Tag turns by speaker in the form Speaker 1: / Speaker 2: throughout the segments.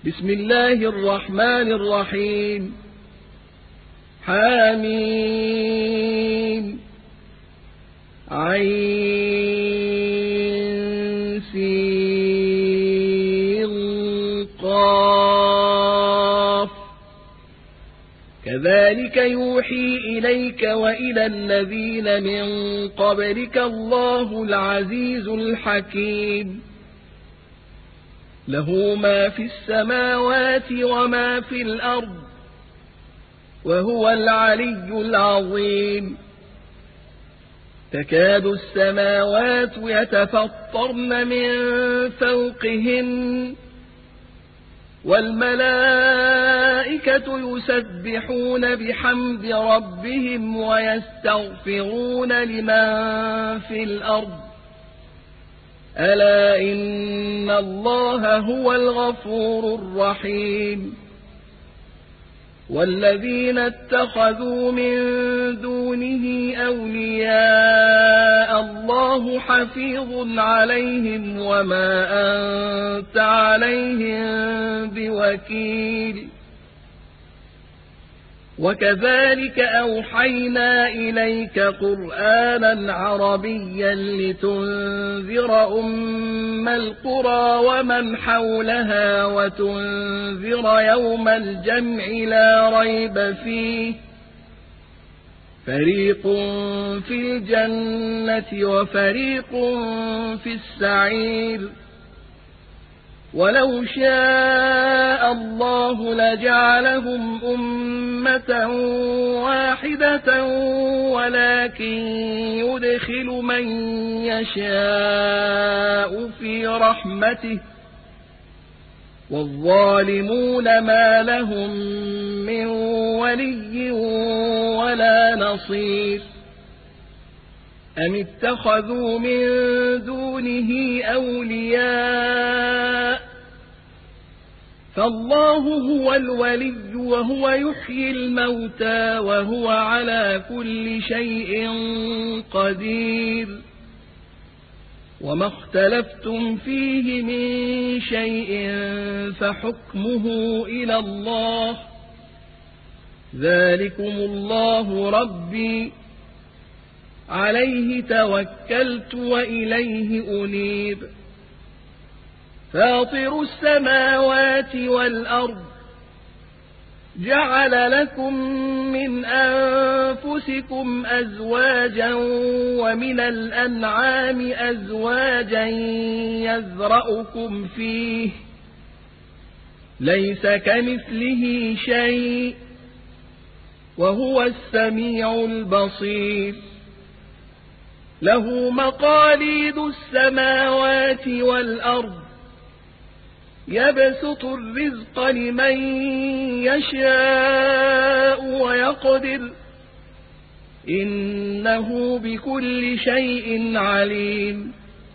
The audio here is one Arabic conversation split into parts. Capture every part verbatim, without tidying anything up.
Speaker 1: بسم الله الرحمن الرحيم حميم عين سين قاف كذلك يوحي إليك وإلى الذين من قبلك الله العزيز الحكيم له ما في السماوات وما في الأرض وهو العلي العظيم تكاد السماوات يتفطرن من فوقهن والملائكة يسبحون بحمد ربهم ويستغفرون لمن في الأرض ألا إن الله هو الغفور الرحيم والذين اتخذوا من دونه أولياء الله حفيظ عليهم وما أنت عليهم بوكيل وكذلك أوحينا إليك قرآنا عربيا لتنذر أم القرى ومن حولها وتنذر يوم الجمع لا ريب فيه فريق في الجنة وفريق في السعير ولو شاء الله لجعلهم أمة واحدة ولكن يدخل من يشاء في رحمته والظالمون ما لهم من ولي ولا نصير أم اتخذوا من دونه أولياء فالله هو الولي وهو يحيي الموتى وهو على كل شيء قدير وما اختلفتم فيه من شيء فحكمه إلى الله ذلكم الله ربي عليه توكلت وإليه أنيب فاطر السماوات والأرض جعل لكم من أنفسكم أزواجا ومن الأنعام أزواجا يذرأكم فيه ليس كمثله شيء وهو السميع البصير له مقاليد السماوات والأرض يبسط الرزق لمن يشاء ويقدر إنه بكل شيء عليم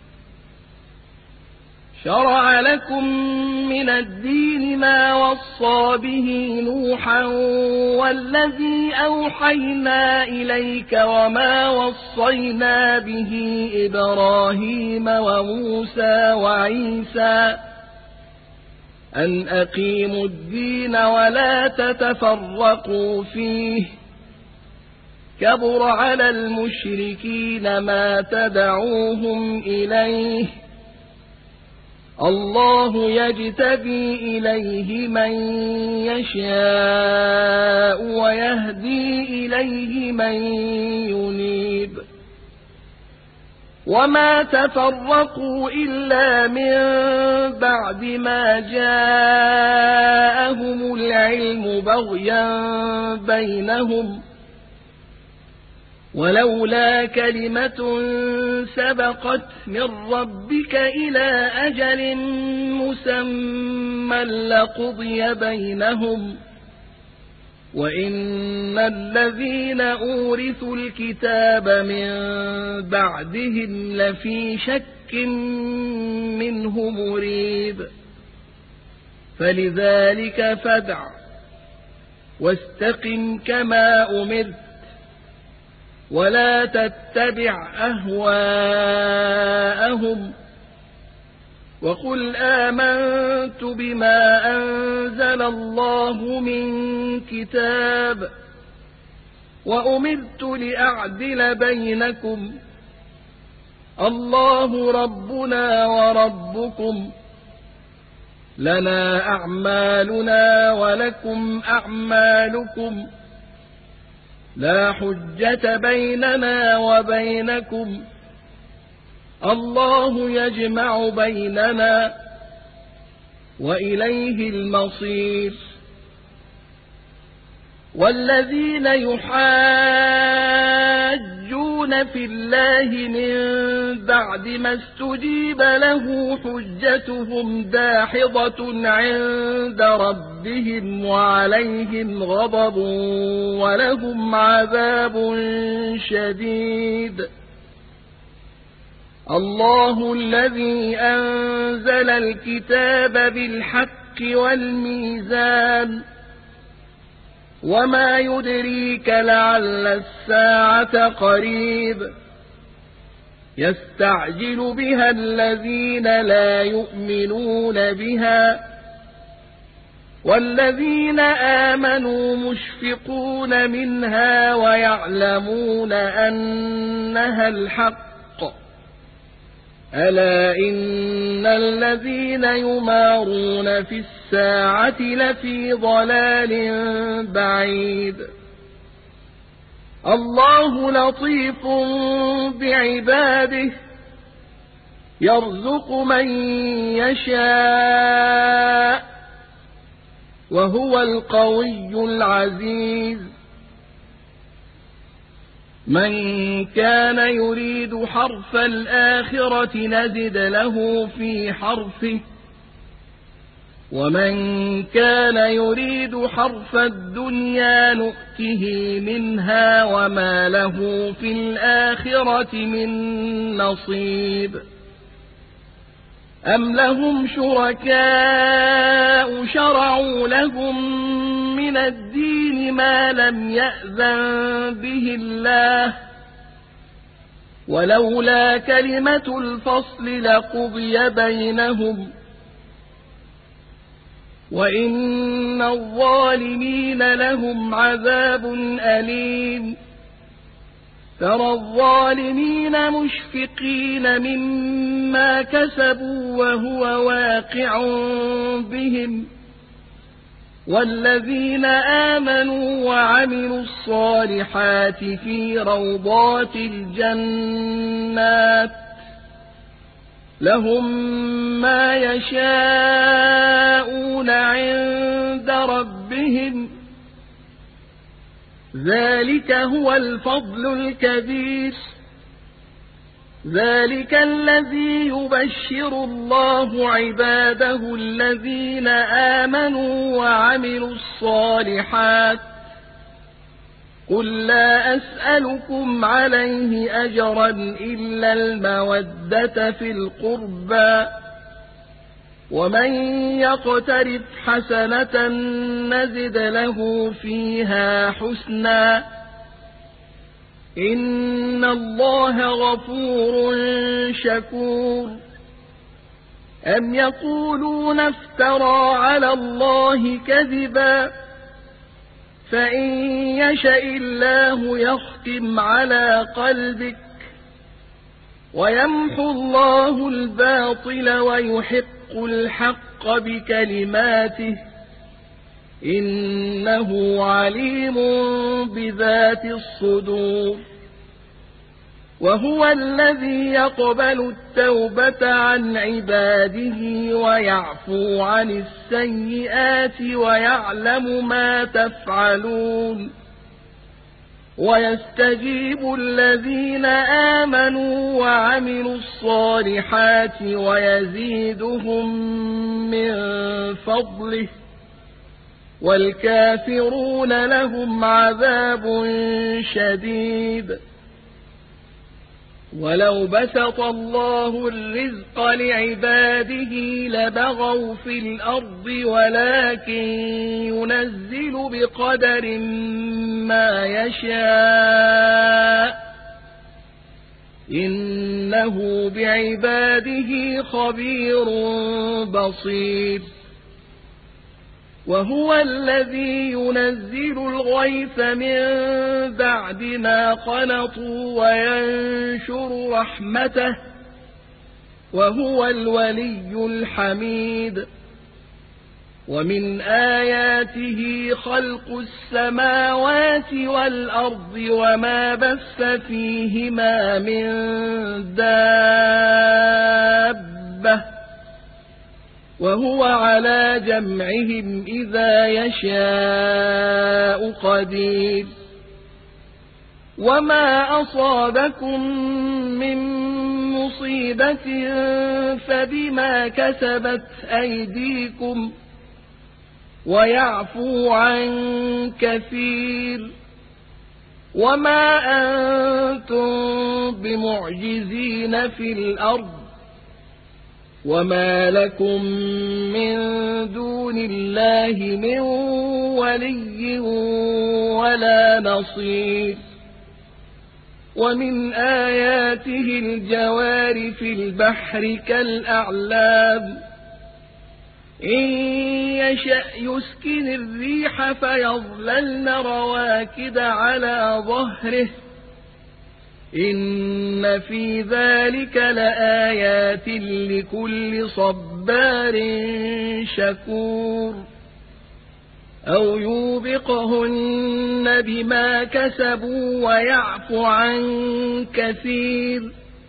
Speaker 1: شرع لكم من الدين ما وصى به نوحا والذي أوحينا إليك وما وصينا به إبراهيم وموسى وعيسى أن أقيموا الدين ولا تتفرقوا فيه كبر على المشركين ما تدعوهم إليه الله يجتبي إليه من يشاء ويهدي إليه من ينيب وما تفرقوا إلا من بعد ما جاءهم العلم بغيا بينهم ولولا كلمة سبقت من ربك إلى أجل مسمى لقضي بينهم وإن الذين أورثوا الكتاب من بعدهم لفي شك منه مريب فلذلك فادع واستقم كما أمرت ولا تتبع أهواءهم وقل آمنت بما أنزل الله من كتاب وأمرت لأعدل بينكم الله ربنا وربكم لنا أعمالنا ولكم أعمالكم لا حجة بيننا وبينكم الله يجمع بيننا وإليه المصير والذين يحاجون في الله من بعد ما استجيب له حجتهم داحضة عند ربهم وعليهم غضب ولهم عذاب شديد الله الذي أنزل الكتاب بالحق والميزان وما يدريك لعل الساعة قريب يستعجل بها الذين لا يؤمنون بها والذين آمنوا مشفقون منها ويعلمون أنها الحق ألا إن الذين يمارون في الساعة لفي ضلال بعيد الله لطيف بعباده يرزق من يشاء وهو القوي العزيز من كان يريد حرث الآخرة نزد له في حرثه ومن كان يريد حرث الدنيا نؤته منها وما له في الآخرة من نصيب أم لهم شركاء شرعوا لهم من الدين ما لم يأذن به الله ولولا كلمة الفصل لقضي بينهم وإن الظالمين لهم عذاب أليم ترى الظالمين مشفقين مما كسبوا وهو واقع بهم والذين آمنوا وعملوا الصالحات في روضات الجنات لهم ما يشاءون عند ربهم ذلك هو الفضل الكبير ذلك الذي يبشر الله عباده الذين آمنوا وعملوا الصالحات قل لا أسألكم عليه أجرا إلا المودة في القربى ومن يقترف حسنة نزد له فيها حسنا إن الله غفور شكور أم يقولون افترى على الله كذبا فإن يشأ الله يختم على قلبك ويمحو الله الباطل ويحق الحق بكلماته إنه عليم بذات الصدور وهو الذي يقبل التوبة عن عباده ويعفو عن السيئات ويعلم ما تفعلون ويستجيب الذين آمنوا وعملوا الصالحات ويزيدهم من فضله والكافرون لهم عذاب شديد ولو بسط الله الرزق لعباده لبغوا في الأرض ولكن ينزل بقدر ما يشاء إنه بعباده خبير بصير وهو الذي ينزل الغيث من بعد ما قنطوا وينشر رحمته وهو الولي الحميد ومن آياته خلق السماوات والأرض وما بث فيهما من دابة وهو على جمعهم إذا يشاء قدير وما أصابكم من مصيبة فبما كسبت أيديكم ويعفو عن كثير وما أنتم بمعجزين في الأرض وما لكم من دون الله من ولي ولا نصير ومن آياته الجوار في البحر كالأعلام إن يشأ يسكن الريح فيظللن رواكد على ظهره إن في ذلك لآيات لكل صبار شكور أو يوبقهن بما كسبوا ويعفو عن كثير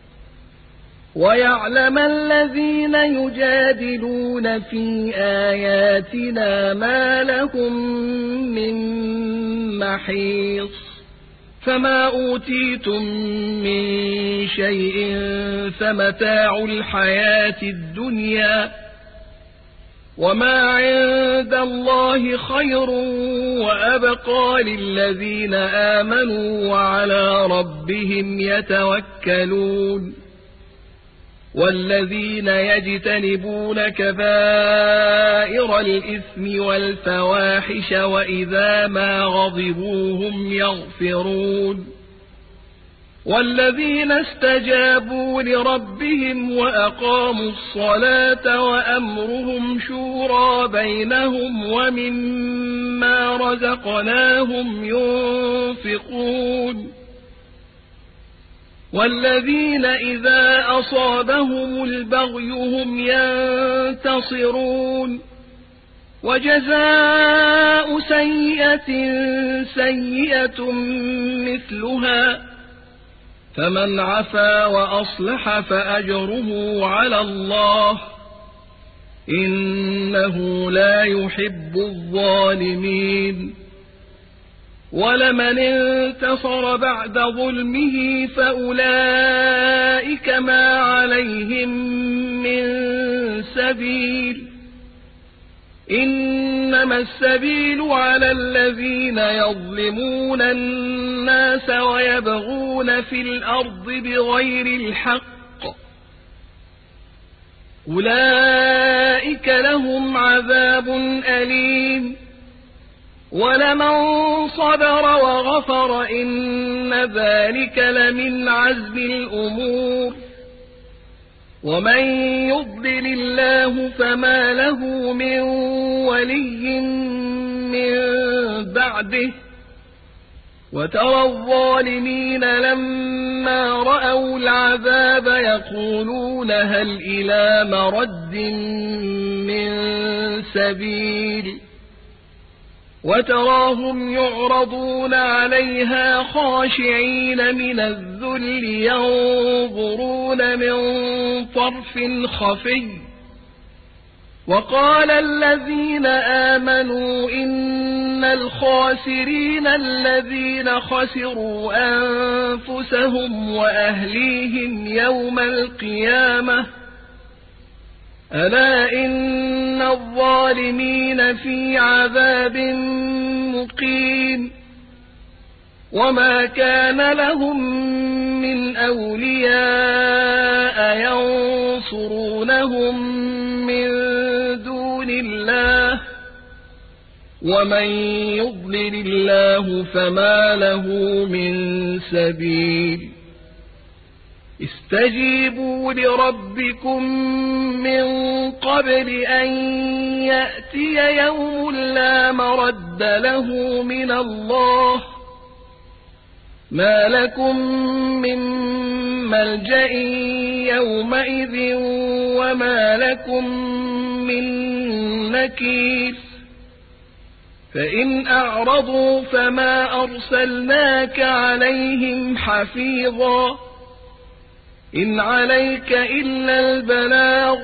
Speaker 1: ويعلم الذين يجادلون في آياتنا ما لهم من محيص فما أوتيتم من شيء فمتاع الحياة الدنيا وما عند الله خير وأبقى للذين آمنوا وعلى ربهم يتوكلون والذين يجتنبون كبائر الإثم والفواحش وإذا ما غضبوا هم يغفرون والذين استجابوا لربهم وأقاموا الصلاة وأمرهم شورى بينهم ومما رزقناهم ينفقون والذين إذا أصابهم البغي هم ينتصرون وجزاء سيئة سيئة مثلها فمن عفا وأصلح فأجره على الله إنه لا يحب الظالمين ولمن انتصر بعد ظلمه فأولئك ما عليهم من سبيل إنما السبيل على الذين يظلمون الناس ويبغون في الأرض بغير الحق أولئك لهم عذاب أليم ولمن صبر وغفر إن ذلك لمن عزم الأمور ومن يضلل الله فما له من ولي من بعده وترى الظالمين لما رأوا العذاب يقولون هل إلى مرد من سبيل وتراهم يعرضون عليها خاشعين من الذل ينظرون من طرف خفي وقال الذين آمنوا إن الخاسرين الذين خسروا أنفسهم وأهليهم يوم القيامة ألا إن الظالمين في عذاب مقيم وما كان لهم من أولياء ينصرونهم من دون الله ومن يضلل الله فما له من سبيل استجيبوا لربكم من قبل أن يأتي يوم لا مرد له من الله ما لكم من ملجأ يومئذ وما لكم من نكير فإن أعرضوا فما أرسلناك عليهم حفيظا إن عليك إلا البلاغ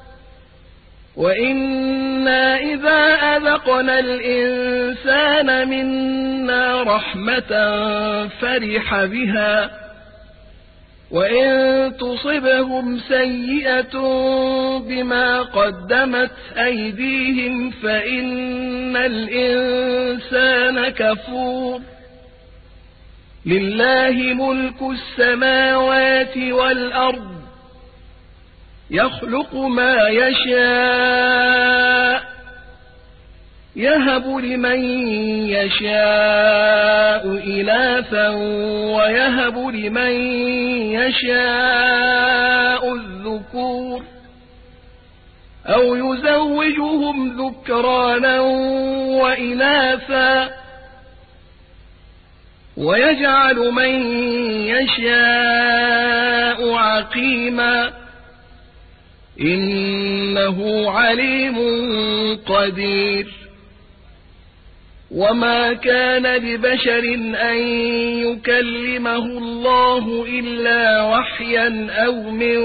Speaker 1: وإنا إذا أذقنا الإنسان منا رحمة فرح بها وإن تصبهم سيئة بما قدمت أيديهم فإن الإنسان كفور لله ملك السماوات والأرض يخلق ما يشاء يهب لمن يشاء إناثا ويهب لمن يشاء الذكور أو يزوجهم ذكرانا وإناثا ويجعل من يشاء عقيما إنه عليم قدير وما كان لبشر أن يكلمه الله إلا وحيا أو من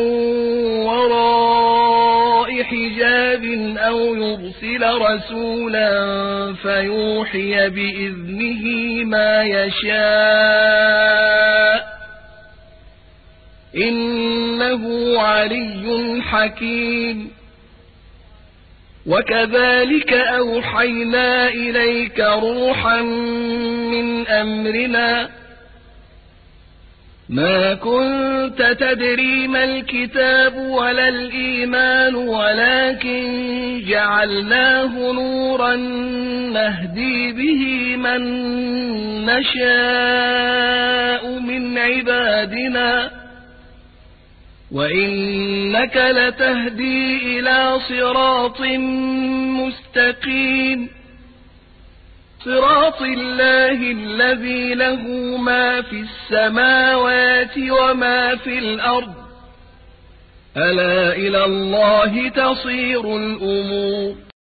Speaker 1: وراء حجاب أو يرسل رسولا فيوحي بإذنه ما يشاء إنه علي حكيم وكذلك أوحينا إليك روحا من أمرنا ما كنت تدري ما الكتاب ولا الإيمان ولكن جعلناه نورا نهدي به من نشاء من عبادنا وإنك لتهدي إلى صراط مستقيم صراط الله الذي له ما في السماوات وما في الأرض ألا إلى الله تصير الأمور